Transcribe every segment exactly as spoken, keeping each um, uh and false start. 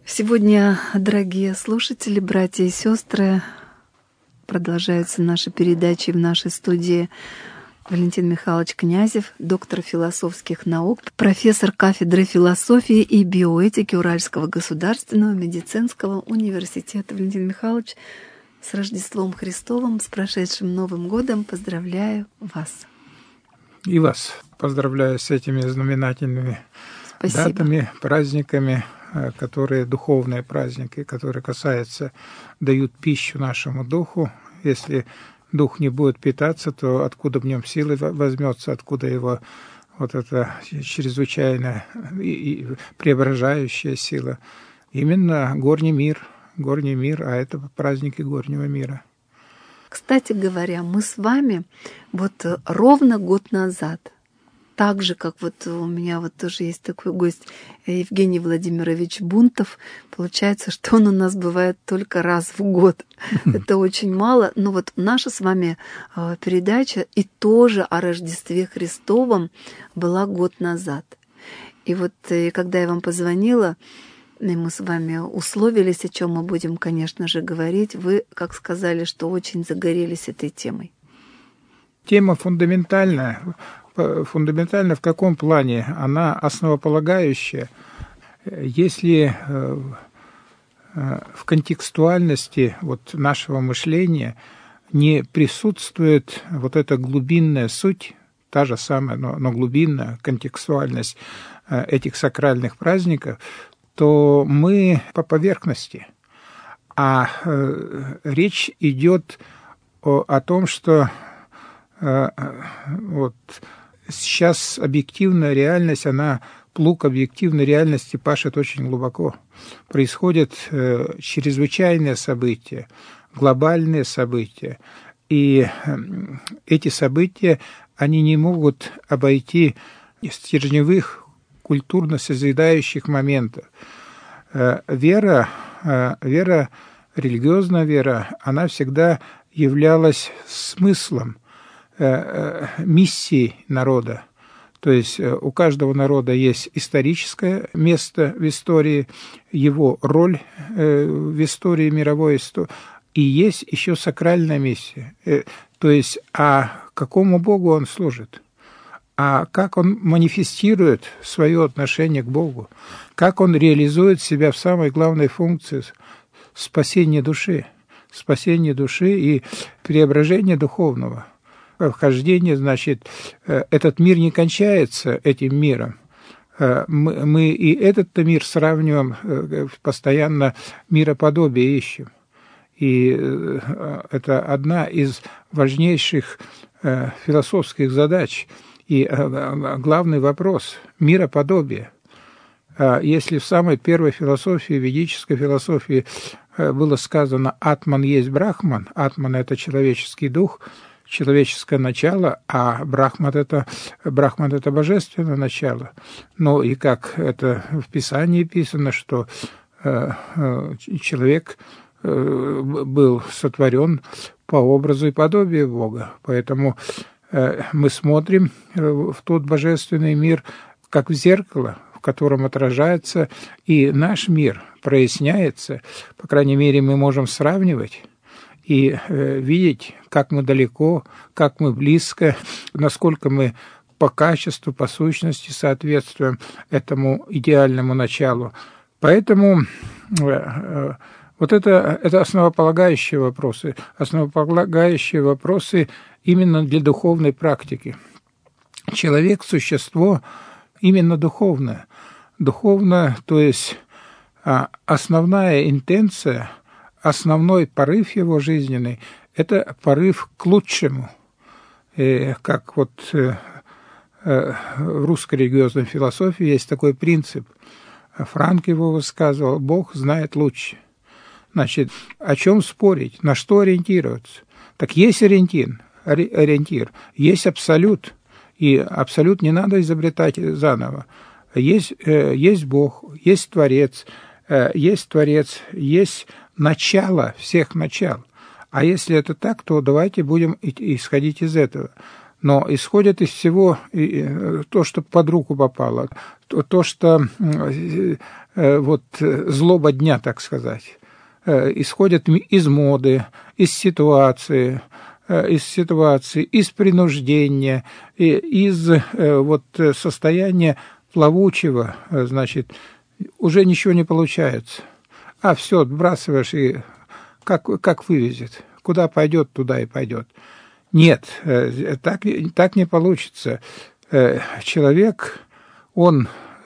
Сегодня, дорогие слушатели, братья и сестры, продолжаются наши передачи в нашей студии Валентин Михайлович Князев, доктор философских наук, профессор кафедры философии и биоэтики Уральского государственного медицинского университета. Валентин Михайлович, с Рождеством Христовым, с прошедшим Новым годом поздравляю вас. И вас поздравляю с этими знаменательными Спасибо. датами, праздниками, которые духовные праздники, которые касаются, дают пищу нашему духу. Если дух не будет питаться, то откуда в нем силы возьмется, откуда его вот эта чрезвычайно и преображающая сила? Именно горний мир, горний мир, а это праздники горнего мира. Кстати говоря, мы с вами вот ровно год назад, так же, как вот у меня вот тоже есть такой гость Евгений Владимирович Бунтов. Получается, что он у нас бывает только раз в год. Это очень мало. Но вот наша с вами передача и тоже о Рождестве Христовом была год назад. И вот когда я вам позвонила, и мы с вами условились, о чем мы будем, конечно же, говорить, вы, как сказали, что очень загорелись этой темой. Тема фундаментальная. Фундаментально в каком плане? Она основополагающая. Если в контекстуальности вот нашего мышления не присутствует вот эта глубинная суть, та же самая, но, но глубинная контекстуальность этих сакральных праздников, то мы по поверхности. А речь идет о, о том, что вот сейчас объективная реальность, она, плуг объективной реальности пашет очень глубоко. Происходят э, чрезвычайные события, глобальные события. И э, эти события, они не могут обойти стержневых, культурно-созидающих моментов. Э, вера, э, вера, религиозная вера, она всегда являлась смыслом, миссии народа. То есть у каждого народа есть историческое место в истории, его роль в истории мировой, и есть еще сакральная миссия. То есть, а какому Богу он служит? А как он манифестирует свое отношение к Богу? Как он реализует себя в самой главной функции – спасения души, спасения души и преображения духовного. Вхождение, значит, этот мир не кончается этим миром. Мы, мы и этот-то мир сравниваем, постоянно мироподобие ищем. И это одна из важнейших философских задач. И главный вопрос – мироподобие. Если в самой первой философии, ведической философии, было сказано «атман есть брахман», атман – это человеческий дух, человеческое начало, а Брахман это, Брахман это божественное начало. Ну и как это в Писании писано, что э, э, человек э, был сотворен по образу и подобию Бога. Поэтому э, мы смотрим в тот божественный мир, как в зеркало, в котором отражается и наш мир, проясняется. По крайней мере, мы можем сравнивать и э, видеть, как мы далеко, как мы близко, насколько мы по качеству, по сущности соответствуем этому идеальному началу. Поэтому э, э, вот это, это основополагающие вопросы, основополагающие вопросы именно для духовной практики. Человек – существо именно духовное. Духовное, то есть э, основная интенция, основной порыв его жизненный – это порыв к лучшему. И как вот э, э, в русской религиозной философии есть такой принцип. Франк его высказывал: «Бог знает лучше». Значит, о чем спорить, на что ориентироваться? Так есть ориентир, ориентир, есть абсолют, и абсолют не надо изобретать заново. Есть, э, есть Бог, есть Творец, э, есть Творец, есть начало всех начал. А если это так, то давайте будем исходить из этого. но исходит из всего то, что под руку попало, то, что вот злоба дня, так сказать, исходит из моды, из ситуации, из ситуации, из принуждения, из вот состояния плавучего, значит, уже ничего не получается. А все, отбрасываешь, и как, как вывезет. Куда пойдет, туда и пойдет. Нет, так, так не получится. Человек, он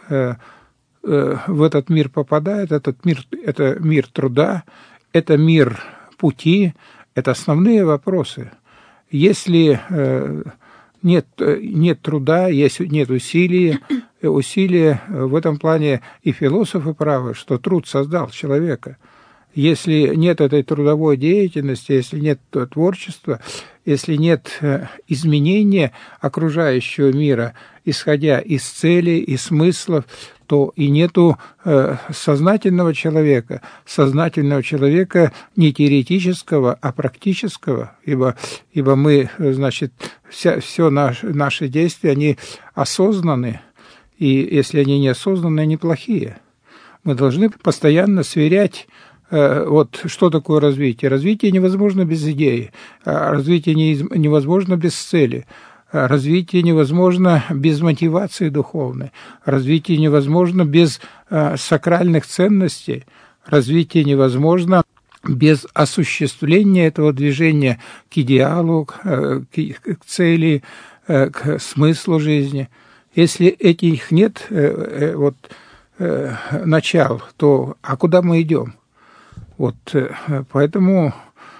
в этот мир попадает, этот мир, это мир труда, это мир пути, это основные вопросы. Если нет, нет труда, есть, нет усилий, усилия, в этом плане и философы правы, что труд создал человека. Если нет этой трудовой деятельности, если нет творчества, если нет изменения окружающего мира, исходя из целей и смыслов, то и нету сознательного человека, сознательного человека не теоретического, а практического, ибо, ибо мы, значит, вся, все наши, наши действия, они осознаны, и если они неосознанные, они плохие. Мы должны постоянно сверять. Вот что такое развитие? Развитие невозможно без идеи, развитие невозможно без цели, развитие невозможно без мотивации духовной, развитие невозможно без сакральных ценностей, развитие невозможно без осуществления этого движения к идеалу, к цели, к смыслу жизни. Если этих нет вот, начал, то а куда мы идем? Вот, поэтому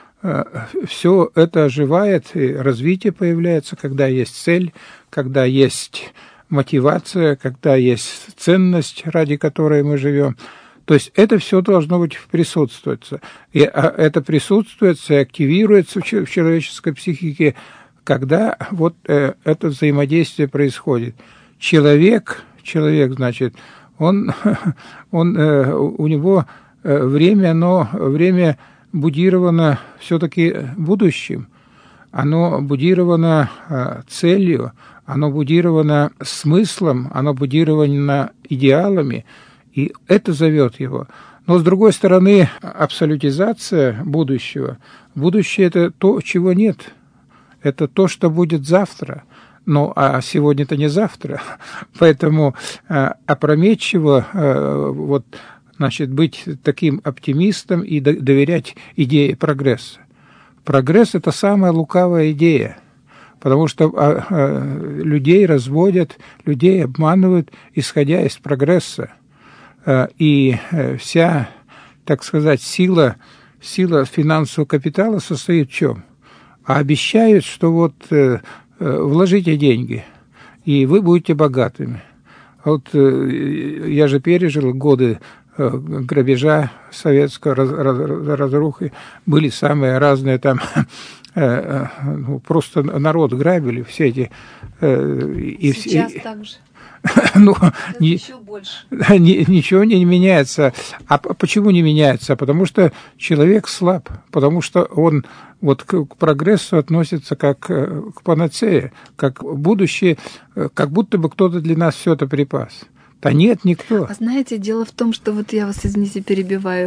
все это оживает, и развитие появляется, когда есть цель, когда есть мотивация, когда есть ценность, ради которой мы живем. То есть это все должно быть присутствовать. И это присутствуется и активируется в человеческой психике, когда вот это взаимодействие происходит. Человек, человек, значит, он, он, у него время, оно, время будировано все-таки будущим, оно будировано целью, оно будировано смыслом, оно будировано идеалами, и это зовет его. Но, с другой стороны, абсолютизация будущего. Будущее – это то, чего нет. Это то, что будет завтра. Ну, а сегодня-то не завтра. Поэтому опрометчиво вот, значит, быть таким оптимистом и доверять идее прогресса. Прогресс – это самая лукавая идея, потому что людей разводят, людей обманывают, исходя из прогресса. И вся, так сказать, сила, сила финансового капитала состоит в чем? А обещают, что вот вложите деньги, и вы будете богатыми. Вот я же пережил годы грабежа советского, раз, раз, разрухи, были самые разные там, ну, просто народ грабили, все эти... И, Сейчас и, так же. Ну, ни, еще больше. Ни, ничего не меняется. А почему не меняется? Потому что человек слаб, потому что он вот к, к прогрессу относится как к панацее, как будущее, как будто бы кто-то для нас все это припас. Да нет, никто. А знаете, дело в том, что вот я вас, извините, перебиваю,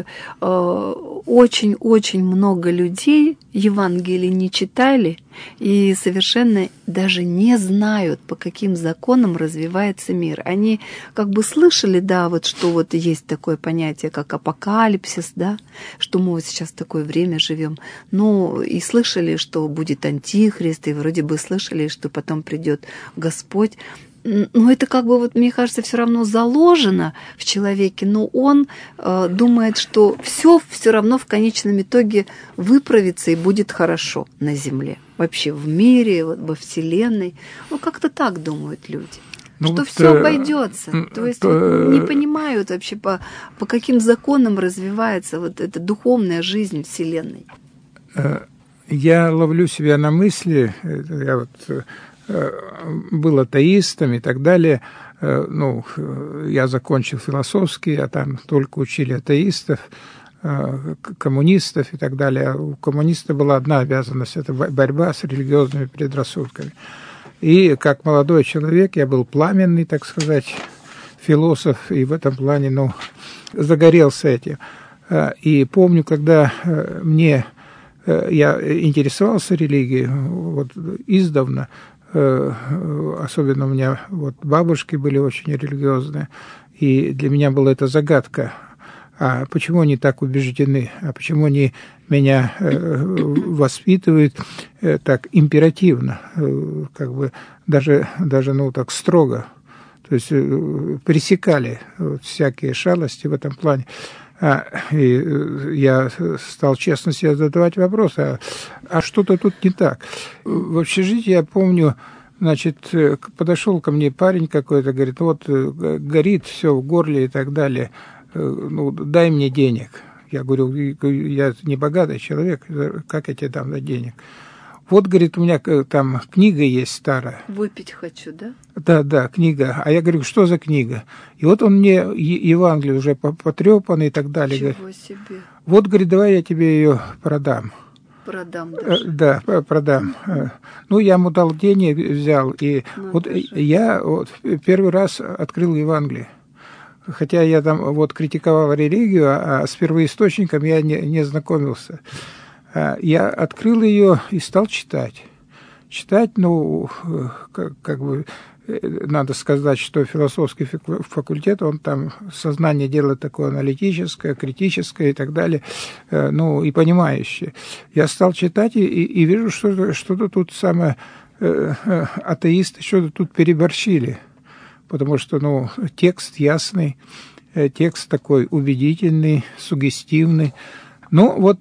очень-очень много людей Евангелие не читали и совершенно даже не знают, по каким законам развивается мир. Они как бы слышали, да, вот что вот есть такое понятие, как апокалипсис, да, что мы вот сейчас в такое время живем. Ну, и слышали, что будет антихрист, и вроде бы слышали, что потом придет Господь. Но это как бы, вот, мне кажется, все равно заложено в человеке, но он э, думает, что все все равно в конечном итоге выправится и будет хорошо на Земле, вообще в мире, вот, во Вселенной. Ну, как-то так думают люди. Ну, что вот, все э, обойдется. Э, То есть э, вот, не понимают вообще, по, по каким законам развивается вот эта духовная жизнь Вселенной. Э, я ловлю себя на мысли, я вот... был атеистом и так далее. Ну, я закончил философский, а там только учили атеистов, коммунистов и так далее. У коммуниста была одна обязанность – это борьба с религиозными предрассудками. И как молодой человек я был пламенный, так сказать, философ, и в этом плане, ну, загорелся этим. И помню, когда мне, я интересовался религией, вот издавна, особенно у меня вот бабушки были очень религиозные, и для меня была это загадка. А почему они так убеждены? А почему они меня э, воспитывают э, так императивно, э, как бы даже, даже ну, так строго? То есть э, пресекали вот, всякие шалости в этом плане. А, и э, я стал честно себе задавать вопрос, а, а что-то тут не так? В общежитии я помню, значит, подошел ко мне парень какой-то, говорит, вот горит все в горле и так далее. Ну, дай мне денег. Я говорю, я не богатый человек, как я тебе дам денег? Вот, говорит, у меня там книга есть старая. Выпить хочу, да? Да, да, книга. А я говорю, что за книга? И вот он мне Евангелие уже потрепанный и так далее. Ничего говорит, себе. Вот, говорит, давай я тебе ее продам. Продам даже. Да, продам. Ну, я ему дал денег, взял. И ну, вот даже. я вот первый раз открыл Евангелие. Хотя я там вот критиковал религию, а с первоисточником я не, не знакомился. Я открыл ее и стал читать. Читать, ну, как, как бы, надо сказать, что философский факультет, он там сознание делает такое аналитическое, критическое и так далее, ну, и понимающее. Я стал читать и, и вижу, что что-то тут самое, атеисты что-то тут переборщили. Потому что, ну, текст ясный, текст такой убедительный, суггестивный. Ну, вот,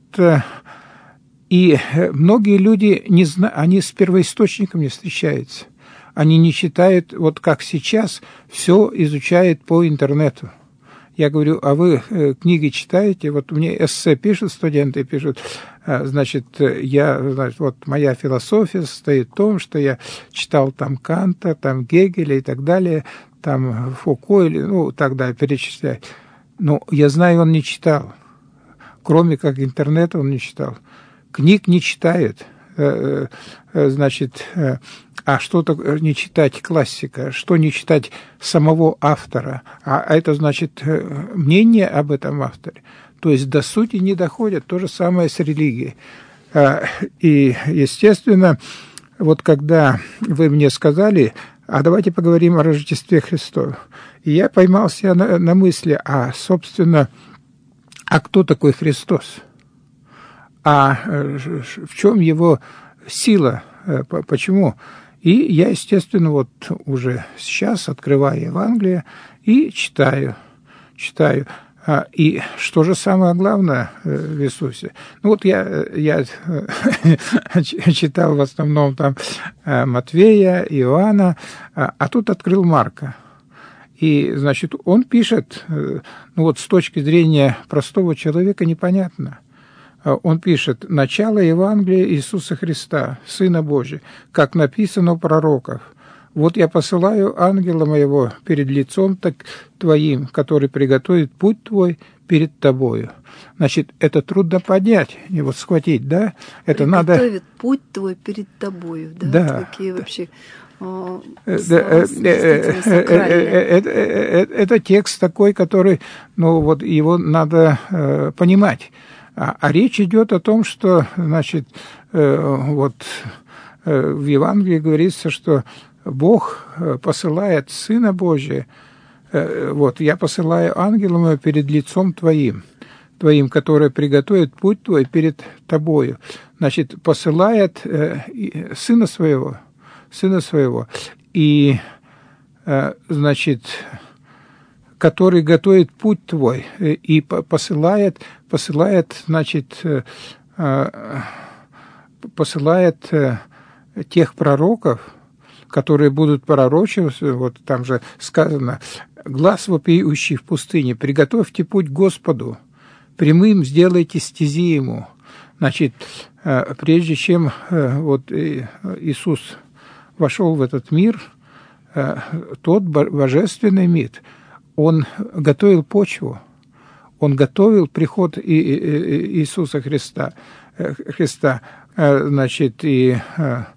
и многие люди, не знают, они с первоисточником не встречаются. Они не читают, вот как сейчас, все изучают по интернету. Я говорю, а вы книги читаете? Вот мне эссе пишут, студенты пишут, значит, я, значит, вот моя философия состоит в том, что я читал там Канта, там Гегеля и так далее, там Фуко, или, ну, так далее, перечислять. Но я знаю, он не читал. Кроме как интернета он не читал. Книг не читает. Значит, а что такое не читать классика, что не читать самого автора, а это значит мнение об этом авторе. То есть до сути не доходят. То же самое с религией. И, естественно, вот когда вы мне сказали, а давайте поговорим о Рождестве Христове, и я поймал себя на, на мысли, а, собственно, а кто такой Христос? А в чем его сила? Почему? И я, естественно, вот уже сейчас открываю Евангелие и читаю, читаю. И что же самое главное в Иисусе? Ну вот я, я читал в основном там Матвея, Иоанна, а тут открыл Марка. И, значит, он пишет, ну вот с точки зрения простого человека непонятно. Он пишет: «Начало Евангелия Иисуса Христа, Сына Божия, как написано у пророков. Вот я посылаю ангела моего перед лицом так твоим, который приготовит путь твой перед тобою». Значит, это трудно понять, и вот схватить, да? Это приготовит надо... Приготовит путь твой перед тобою, да? Да. Какие вообще... Это текст такой, который, ну вот его надо понимать. А, а речь идет о том, что, значит, вот в Евангелии говорится, что Бог посылает Сына Божия, вот, я посылаю ангела моего перед лицом твоим, твоим, который приготовит путь твой перед тобою. Значит, посылает Сына своего, Сына своего, и, значит, который готовит путь твой, и посылает, посылает, значит, посылает тех пророков, которые будут пророчивать, вот там же сказано: «Глас вопиющий в пустыне, приготовьте путь Господу, прямым сделайте стези ему». Значит, прежде чем вот Иисус вошел в этот мир, тот божественный мир, Он готовил почву, Он готовил приход Иисуса Христа, Христа, значит, и,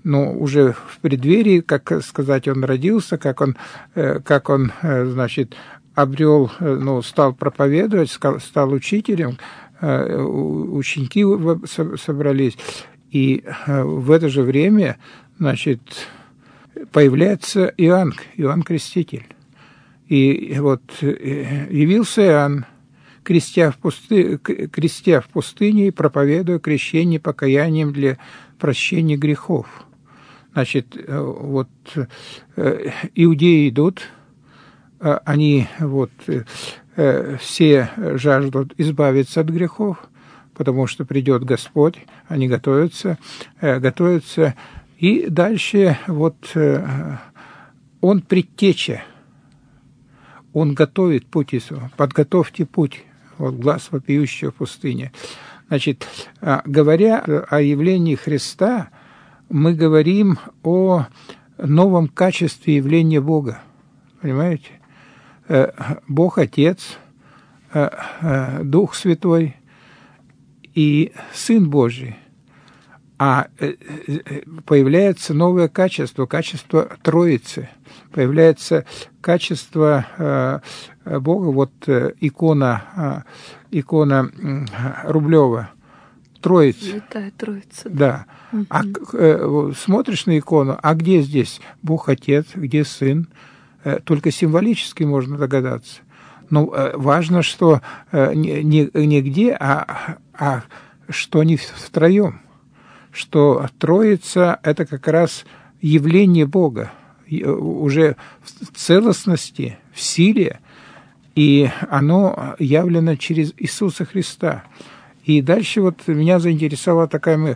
но уже в преддверии, как сказать, он родился, как он, как он значит, обрел, ну, стал проповедовать, стал учителем, ученики собрались, и в это же время, значит, появляется Иоанн, Иоанн Креститель. И вот явился Иоанн, крестя в, пусты... крестя в пустыне и проповедуя крещение покаянием для прощения грехов. Значит, вот иудеи идут, они вот все жаждут избавиться от грехов, потому что придет Господь, они готовятся, готовятся, и дальше вот он предтеча, он готовит путь Иисуса, подготовьте путь, вот глаз вопиющего в пустыне. Значит, говоря о явлении Христа, мы говорим о новом качестве явления Бога, понимаете? Бог Отец, Дух Святой и Сын Божий. А появляется новое качество, качество Троицы. Появляется качество Бога, вот икона, икона Рублева, Троица. Святая Троица. Да. Угу. А смотришь на икону, а где здесь Бог Отец, где Сын? Только символически можно догадаться. Но важно, что не, не где, а, а что они втроем. Что Троица – это как раз явление Бога, уже в целостности, в силе, и оно явлено через Иисуса Христа. И дальше вот меня заинтересовала такая мысль.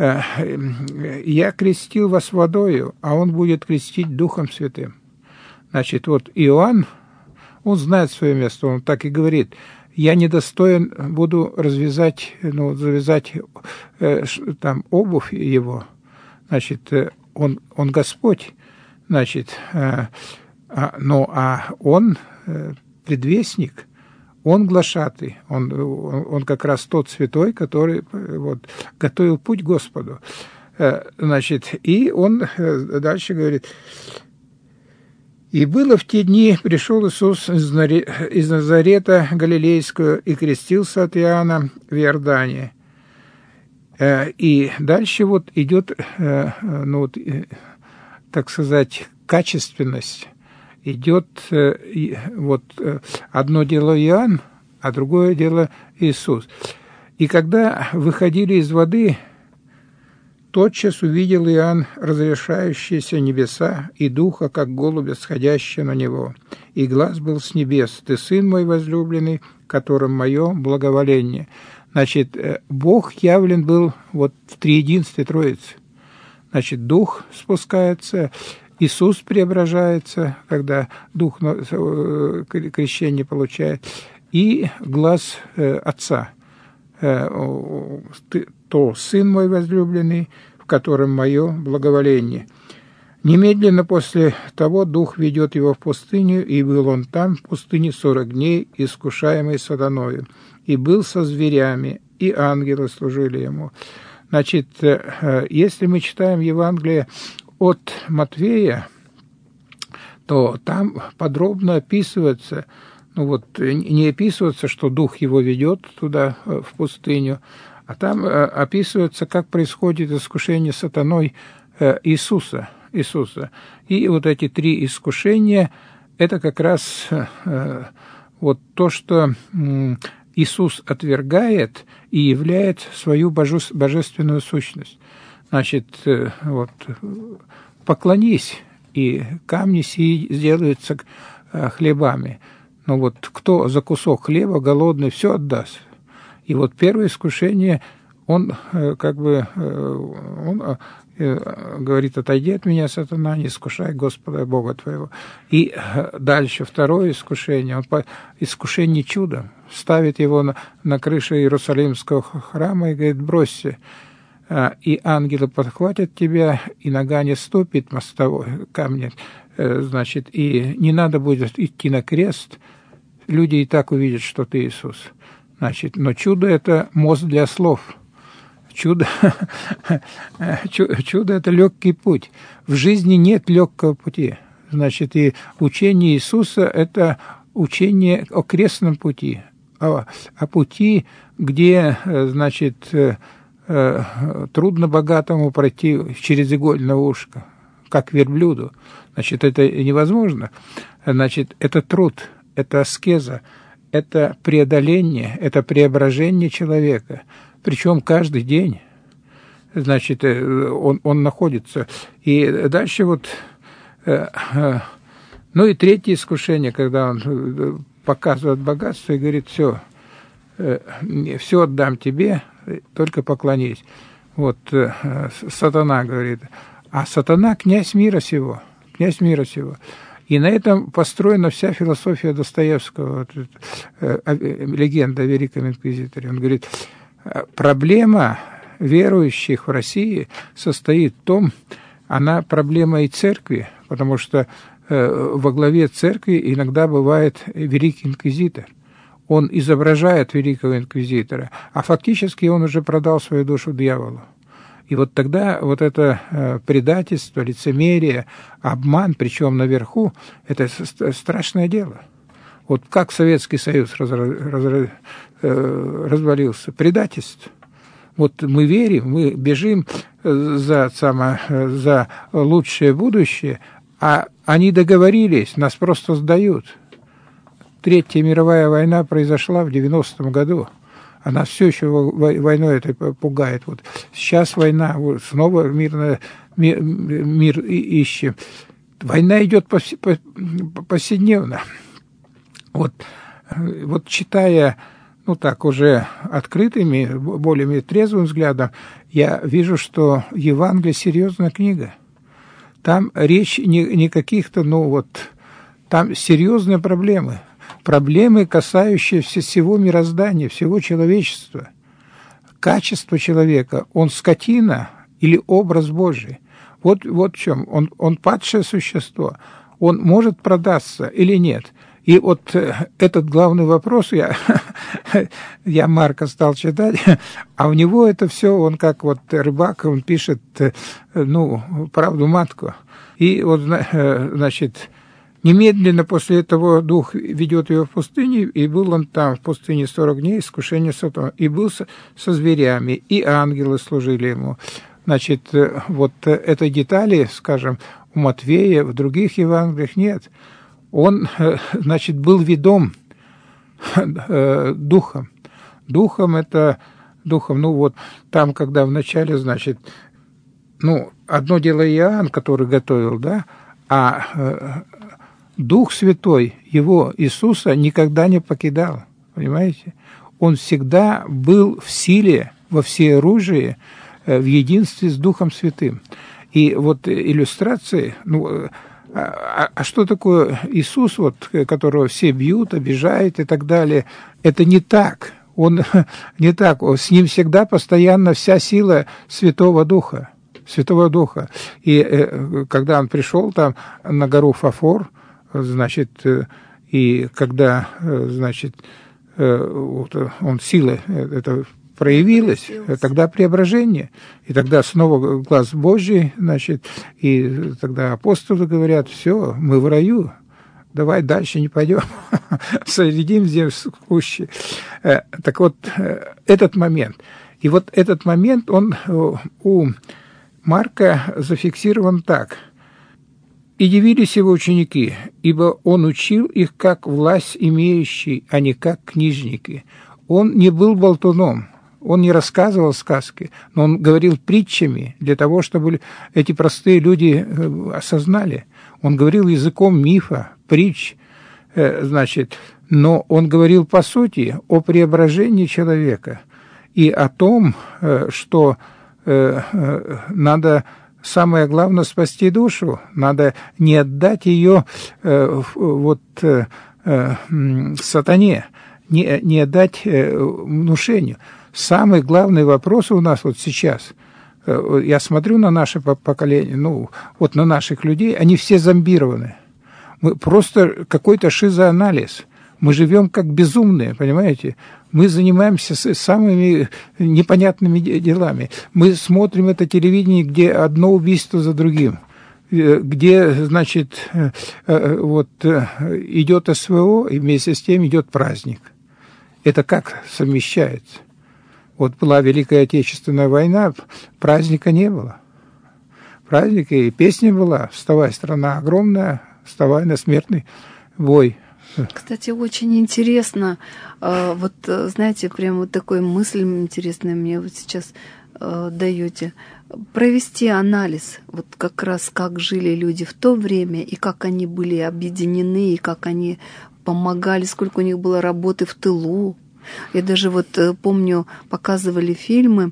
«Я крестил вас водою, а он будет крестить Духом Святым». Значит, вот Иоанн, он знает свое место, он так и говорит: «Я недостоин буду развязать, ну, завязать э, там обувь его». Значит, он, он Господь, значит, э, а, ну, а он э, предвестник, он глашатый, он, он, он как раз тот святой, который вот, готовил путь Господу. Э, значит, и он э, дальше говорит: «И было в те дни, пришел Иисус из Назарета Галилейского и крестился от Иоанна в Иордане». И дальше вот идет, ну, вот, так сказать, качественность. Идет вот одно дело Иоанн, а другое дело Иисус. И когда выходили из воды, тотчас увидел Иоанн разрешающиеся небеса и духа, как голубя, сходящего на него. И глас был с небес: «Ты сын мой возлюбленный, которым мое благоволение». Значит, Бог явлен был вот в триединстве Троицы. Значит, Дух спускается, Иисус преображается, когда Дух крещение получает, и глас Отца. «То сын мой возлюбленный, в котором мое благоволение». Немедленно после того Дух ведет его в пустыню, и был он там в пустыне сорок дней, искушаемый сатаною, и был со зверями, и ангелы служили ему. Значит, если мы читаем Евангелие от Матфея, то там подробно описывается, ну вот не описывается, что Дух его ведет туда, в пустыню, а там описывается, как происходит искушение сатаной Иисуса. Иисуса. И вот эти три искушения – это как раз вот то, что Иисус отвергает и являет свою божественную сущность. Значит, вот, поклонись, и камни сии сделаются хлебами. Но вот кто за кусок хлеба голодный, все отдаст. И вот первое искушение, он как бы он говорит: «Отойди от меня, сатана, не искушай Господа Бога твоего». И дальше второе искушение, он по искушению чудом ставит его на, на крышу Иерусалимского храма и говорит: «Бросься, и ангелы подхватят тебя, и нога не ступит мостовой камня». Значит, и не надо будет идти на крест, люди и так увидят, что ты Иисус. Значит, но чудо – это мост для слов. чудо, чудо – это легкий путь. В жизни нет легкого пути. Значит, и учение Иисуса – это учение о крестном пути, о, о пути, где, значит, трудно богатому пройти через игольное ушко, как верблюду. Значит, это невозможно. Значит, это труд, это аскеза, это преодоление, это преображение человека. Причем каждый день, значит, он, он находится. И дальше вот, ну и третье искушение, когда он показывает богатство и говорит: все, все отдам тебе, только поклонись. Вот сатана говорит, а сатана князь мира сего, князь мира сего. И на этом построена вся философия Достоевского, вот, легенда о Великом Инквизиторе. Он говорит, проблема верующих в России состоит в том, она проблема и церкви, потому что во главе церкви иногда бывает Великий Инквизитор. Он изображает Великого Инквизитора, а фактически он уже продал свою душу дьяволу. И вот тогда вот это предательство, лицемерие, обман, причем наверху, это страшное дело. Вот как Советский Союз развалился? Предательство. Вот мы верим, мы бежим за, само, за лучшее будущее, а они договорились, нас просто сдают. Третья мировая война произошла в девяностом году. Она все еще войной это пугает. Вот сейчас война, вот снова мирная, мир, мир ищем. Война идет повседневно. Вот, вот читая, ну так, уже открытыми, более трезвым взглядом, я вижу, что Евангелие — серьезная книга. Там речь не, не каких-то, ну вот, там серьезные проблемы. Проблемы, касающиеся всего мироздания, всего человечества. Качество человека, он скотина или образ Божий? Вот, вот в чем. Он, он падшее существо. Он может продаться или нет? И вот этот главный вопрос, я, я Марка стал читать, а у него это все, он как вот рыбак, он пишет, ну, правду матку. И вот, значит, немедленно после этого дух ведет его в пустыню, и был он там в пустыне сорок дней, искушение сатаны, и был со, со зверями, и ангелы служили ему. Значит, вот этой детали, скажем, у Матвея, в других Евангелиях нет. Он, значит, был ведом духом. Духом это, духом, ну вот, там, когда вначале, значит, ну, одно дело Иоанн, который готовил, да, а Дух Святой, его, Иисуса, никогда не покидал, понимаете? Он всегда был в силе, во всеоружии, в единстве с Духом Святым. И вот иллюстрации, ну, а, а что такое Иисус, вот, которого все бьют, обижают и так далее, это не так. Он не так. С ним всегда постоянно вся сила Святого Духа. Святого Духа. И э, когда он пришел там на гору Фафор, значит, и когда, значит, вот он сила это проявилась, тогда преображение, и тогда снова глаз Божий, значит, и тогда апостолы говорят: все, мы в раю, давай дальше не пойдем, соединим здесь кущи. Так вот, этот момент, и вот этот момент, он у Марка зафиксирован так: «И дивились его ученики, ибо он учил их как власть имеющий, а не как книжники». Он не был болтуном, он не рассказывал сказки, но он говорил притчами для того, чтобы эти простые люди осознали. Он говорил языком мифа, притч, значит, но он говорил по сути о преображении человека и о том, что надо... Самое главное — спасти душу. Надо не отдать ее э, вот, э, э, сатане, не, не отдать э, внушению. Самый главный вопрос у нас вот сейчас, э, я смотрю на наше поколение, ну, вот на наших людей, они все зомбированы. Мы просто какой-то шизоанализ. Мы живем как безумные, понимаете? Мы занимаемся самыми непонятными делами. Мы смотрим это телевидение, где одно убийство за другим, где, значит, вот идет СВО, и вместе с тем идет праздник. Это как совмещается? Вот была Великая Отечественная война, праздника не было. Праздника и песня была «Вставай, страна огромная, вставай на смертный бой». Кстати, очень интересно, вот, знаете, прям вот такой мысль интересная мне вот сейчас даете, провести анализ, вот как раз как жили люди в то время, и как они были объединены, и как они помогали, сколько у них было работы в тылу. Я даже вот помню, показывали фильмы,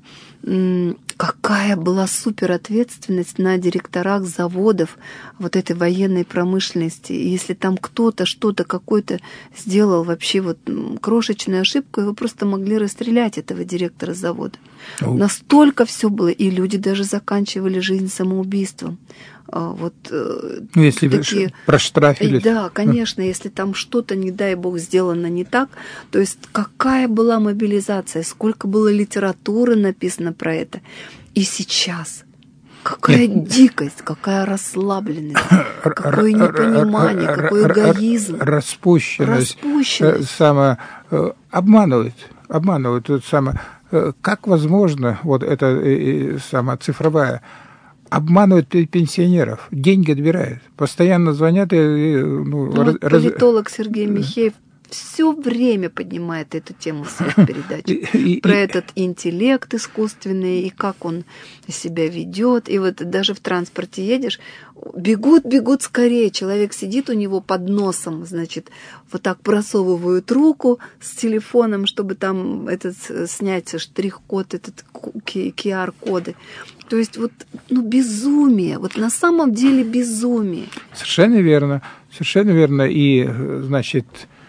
какая была суперответственность на директорах заводов вот этой военной промышленности. И если там кто-то что-то какой-то сделал вообще вот крошечную ошибку, его просто могли расстрелять, этого директора завода. О. Настолько все было, и люди даже заканчивали жизнь самоубийством. Вот, ну, если такие, проштрафили. Да, конечно, если там что-то, не дай бог, сделано не так, то есть какая была мобилизация, сколько было литературы написано про это. И сейчас какая Нет. дикость, какая расслабленность, какое непонимание, какой эгоизм. Распущенность. Распущенность. Само, обманывают, обманывают. Само, как возможно, вот эта сама цифровая, обманывают пенсионеров, деньги отбирают, постоянно звонят. И, ну, ну, раз... Политолог Сергей Михеев все время поднимает эту тему в своих передачах. Про этот интеллект искусственный, и как он себя ведет. И вот даже в транспорте едешь, бегут, бегут скорее. Человек сидит у него под носом, значит, вот так просовывают руку с телефоном, чтобы там этот, снять штрих-код, этот ку ар коды. То есть вот, ну, безумие, вот на самом деле безумие. Совершенно верно, совершенно верно. И, значит,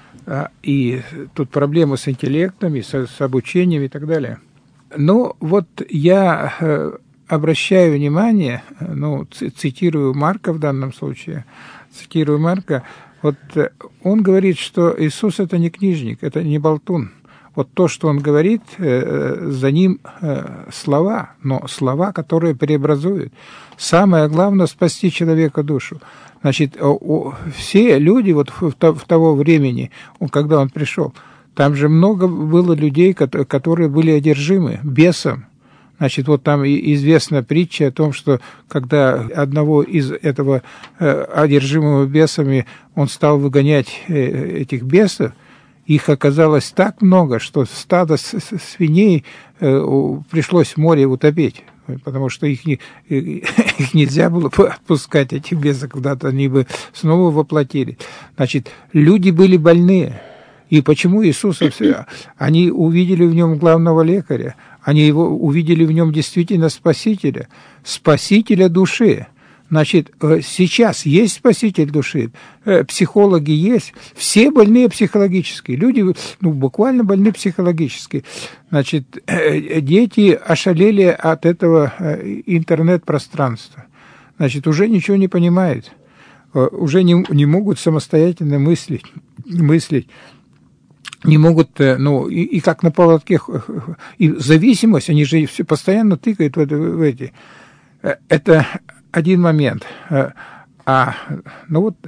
и тут проблемы с интеллектом, и с, с обучением и так далее. Но вот я обращаю внимание, ну, цитирую Марка в данном случае, цитирую Марка, вот он говорит, что Иисус – это не книжник, это не болтун. Вот то, что он говорит, за ним слова, но слова, которые преобразуют. Самое главное – спасти человека душу. Значит, все люди вот в того времени, когда он пришел, там же много было людей, которые были одержимы бесом. Значит, вот там известна притча о том, что когда одного из этого одержимого бесами он стал выгонять этих бесов, их оказалось так много, что стадо свиней пришлось в море утопить, потому что их, не, их нельзя было отпускать, этих бесов, куда-то они бы снова воплотили. Значит, люди были больные. И почему Иисус? Они увидели в нем главного лекаря, они его увидели в нем действительно спасителя, спасителя души. Значит, сейчас есть спаситель души, психологи есть, все больные психологически, люди, ну, буквально больны психологически. Значит, дети ошалели от этого интернет-пространства. Значит, уже ничего не понимают, уже не, не могут самостоятельно мыслить, мыслить. Не могут, ну, и, и как на поводке, и зависимость, они же все постоянно тыкают в, это, в эти. Это один момент. А, ну вот,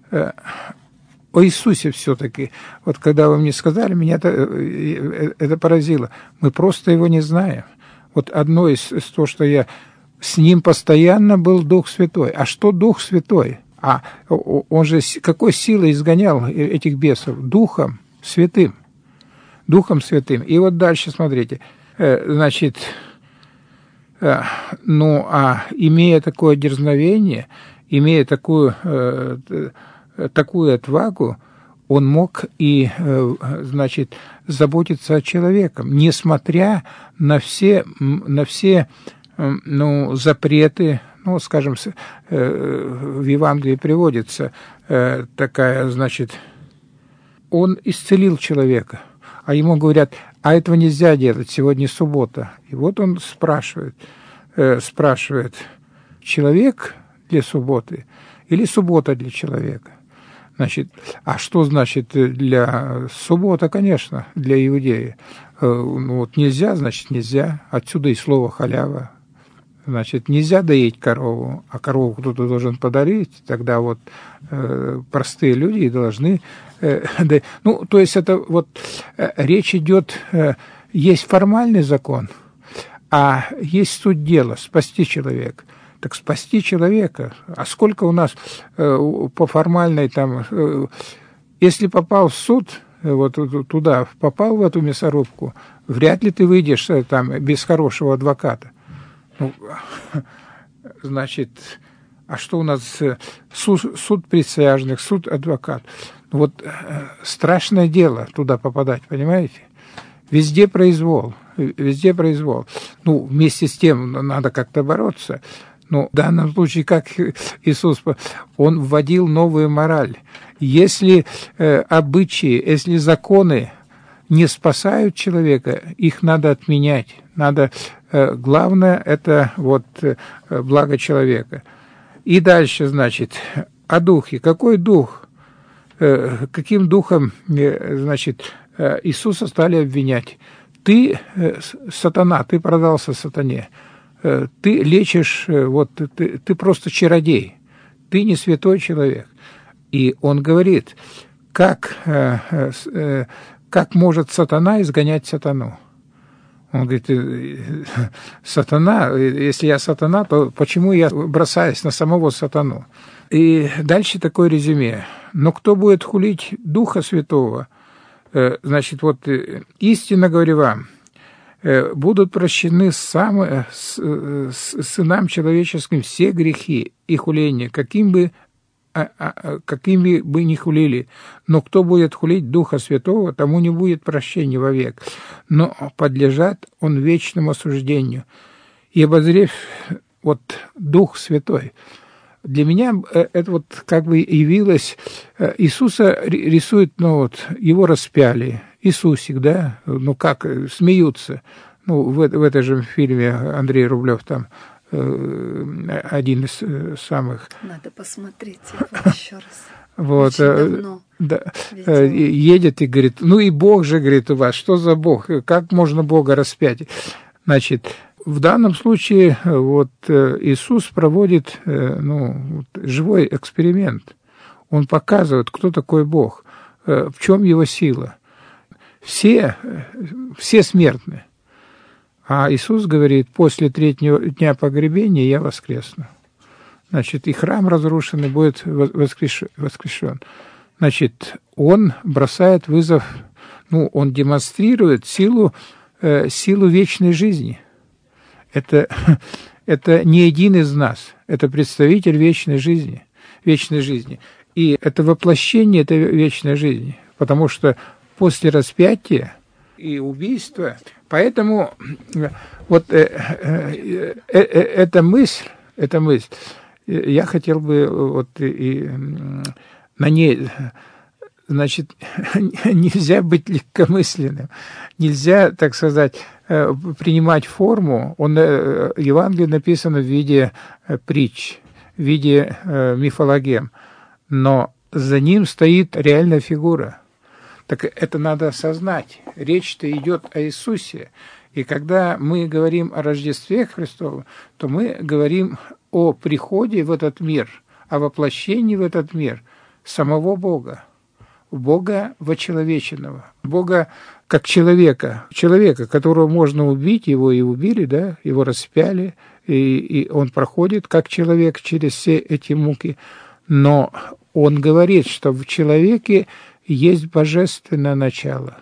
о Иисусе все-таки, вот когда вы мне сказали, меня это, это поразило. Мы просто его не знаем. Вот одно из, из того, что я... С ним постоянно был Дух Святой. А что Дух Святой? А он же какой силой изгонял этих бесов? Духом Святым. Духом Святым. И вот дальше, смотрите, значит, ну, а имея такое дерзновение, имея такую, такую отвагу, он мог и, значит, заботиться о человеке, несмотря на все, на все, ну, запреты. Ну, скажем, в Евангелии приводится такая, значит, он исцелил человека, а ему говорят, а этого нельзя делать, сегодня суббота. И вот он спрашивает, э, спрашивает, человек для субботы или суббота для человека? Значит, а что значит для суббота, конечно, для иудея? Ну, вот нельзя, значит, нельзя. Отсюда и слово халява. Значит, нельзя доить корову, а корову кто-то должен подарить, тогда вот э, простые люди должны... Э, да, ну, то есть это вот э, речь идет, э, есть формальный закон, а есть суть дела, спасти человека. Так спасти человека, а сколько у нас э, по формальной там... Э, если попал в суд, э, вот туда, попал в эту мясорубку, вряд ли ты выйдешь э, там без хорошего адвоката. Ну, значит, а что у нас суд, суд присяжных, суд адвокат? Ну, вот страшное дело туда попадать, понимаете? Везде произвол, везде произвол. Ну, вместе с тем надо как-то бороться. Но в данном случае, как Иисус, Он вводил новую мораль. Если э, обычаи, если законы не спасают человека, их надо отменять. Надо, главное, это вот благо человека. И дальше, значит, о духе. Какой дух? Каким духом, значит, Иисуса стали обвинять? Ты, сатана, ты продался сатане. Ты лечишь, вот, ты, ты просто чародей. Ты не святой человек. И он говорит, как... Как может сатана изгонять сатану? Он говорит, сатана, если я сатана, то почему я бросаюсь на самого сатану? И дальше такое резюме. Но кто будет хулить Духа Святого? Значит, вот истинно говорю вам, будут прощены сам, сынам человеческим все грехи и хуления, каким бы А, а, какими бы ни хулили, но кто будет хулить Духа Святого, тому не будет прощения вовек, но подлежат он вечному осуждению. И обозрев вот Дух Святой, для меня это вот как бы явилось, Иисуса рисует, ну вот, его распяли, Иисусик, да, ну как, смеются, ну в, в этом же фильме Андрей Рублев там, один из самых... Надо посмотреть его еще раз. Вот, Очень давно да, едет и говорит, ну и Бог же, говорит, у вас, что за Бог, как можно Бога распять? Значит, в данном случае вот Иисус проводит, ну, живой эксперимент. Он показывает, кто такой Бог, в чем его сила. Все, все смертны. А Иисус говорит, после третьего дня погребения я воскресну. Значит, и храм разрушенный будет воскрешен. Значит, он бросает вызов, ну, он демонстрирует силу, э, силу вечной жизни. Это, это не один из нас, это представитель вечной жизни, вечной жизни. И это воплощение этой вечной жизни, потому что после распятия и убийства, поэтому вот э, э, э, э, эта мысль, эта мысль, я хотел бы вот и на ней, значит, нельзя быть легкомысленным, нельзя, так сказать, принимать форму. Он, Евангелие написано в виде притч, в виде мифологем, но за ним стоит реальная фигура. Так это надо осознать. Речь-то идет о Иисусе. И когда мы говорим о Рождестве Христовом, то мы говорим о приходе в этот мир, о воплощении в этот мир самого Бога, Бога вочеловеченного, Бога как человека, человека, которого можно убить, его и убили, да, его распяли, и, и он проходит как человек через все эти муки, но он говорит, что в человеке есть божественное начало,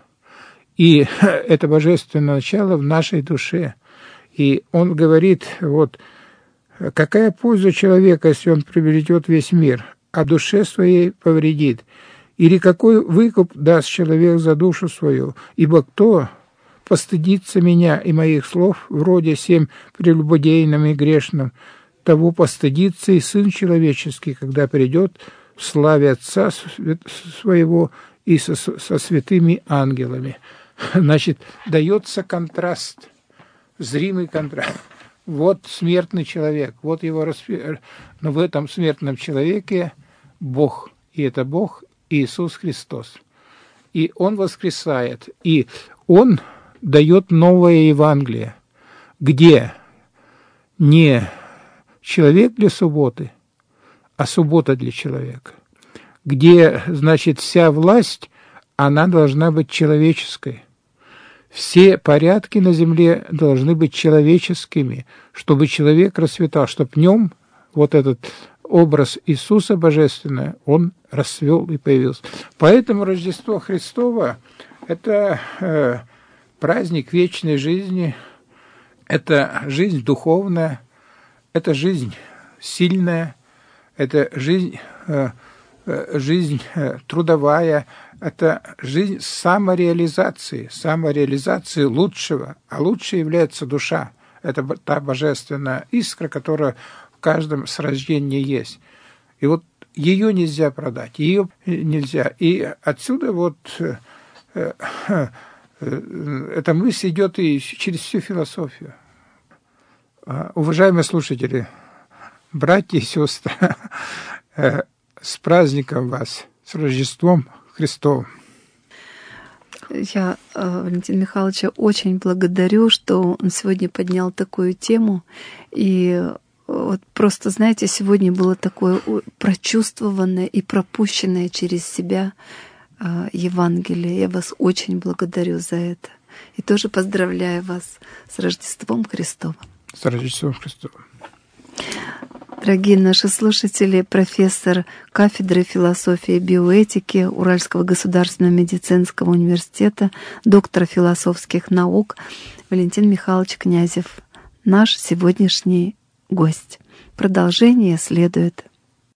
и это божественное начало в нашей душе, и он говорит, вот, какая польза человека, если он приобретет весь мир, а душе своей повредит? Или какой выкуп даст человек за душу свою? Ибо кто постыдится меня и моих слов, вроде сем прелюбодейным и грешным, того постыдится и Сын Человеческий, когда придет в славе Отца своего и со, со святыми ангелами. Значит, дается контраст, зримый контраст. Вот смертный человек, вот его распятие. Но в этом смертном человеке Бог и это Бог Иисус Христос. И Он воскресает, и Он дает новое Евангелие, где не человек для субботы, а суббота для человека, где, значит, вся власть, она должна быть человеческой. Все порядки на земле должны быть человеческими, чтобы человек расцветал, чтобы в нем вот этот образ Иисуса Божественного, он расцвел и появился. Поэтому Рождество Христово – это э, праздник вечной жизни, это жизнь духовная, это жизнь сильная, это жизнь, э, э, жизнь э, трудовая, это жизнь самореализации, самореализации лучшего, а лучше является душа. Это та божественная искра, которая в каждом с рождения есть. И вот ее нельзя продать, ее нельзя. И отсюда вот э, э, эта мысль идет и через всю философию. Уважаемые слушатели, братья и сестры, э, с праздником вас, с Рождеством Христовым. Я Валентина Михайловича очень благодарю, что он сегодня поднял такую тему. И вот просто, знаете, сегодня было такое прочувствованное и пропущенное через себя Евангелие. Я вас очень благодарю за это. И тоже поздравляю вас с Рождеством Христовым. С Рождеством Христовым. Дорогие наши слушатели, профессор кафедры философии и биоэтики Уральского государственного медицинского университета, доктор философских наук Валентин Михайлович Князев, наш сегодняшний гость. Продолжение следует.